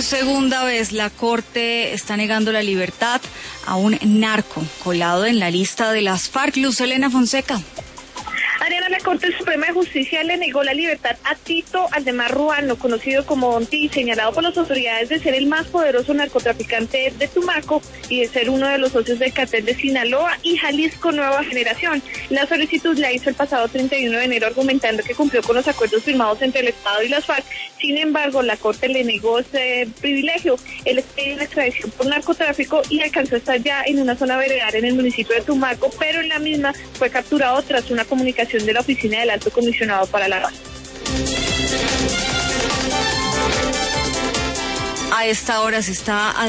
Por segunda vez, la Corte está negando la libertad a un narco colado en la lista de las FARC. Luz Helena Fonseca. Adriana, la Corte Suprema de Justicia le negó la libertad a Tito Aldemar Ruano, conocido como Onti, señalado por las autoridades de ser el más poderoso narcotraficante de Tumaco y de ser uno de los socios del cartel de Sinaloa y Jalisco Nueva Generación. La solicitud la hizo el pasado 31 de enero argumentando que cumplió con los acuerdos firmados entre el Estado y las FARC. Sin embargo, la Corte le negó ese privilegio. Él expide una extradición por narcotráfico y alcanzó a estar ya en una zona veredal en el municipio de Tumaco, pero en la misma fue capturado tras una comunicación de la Oficina del Alto Comisionado para la Paz. A esta hora se está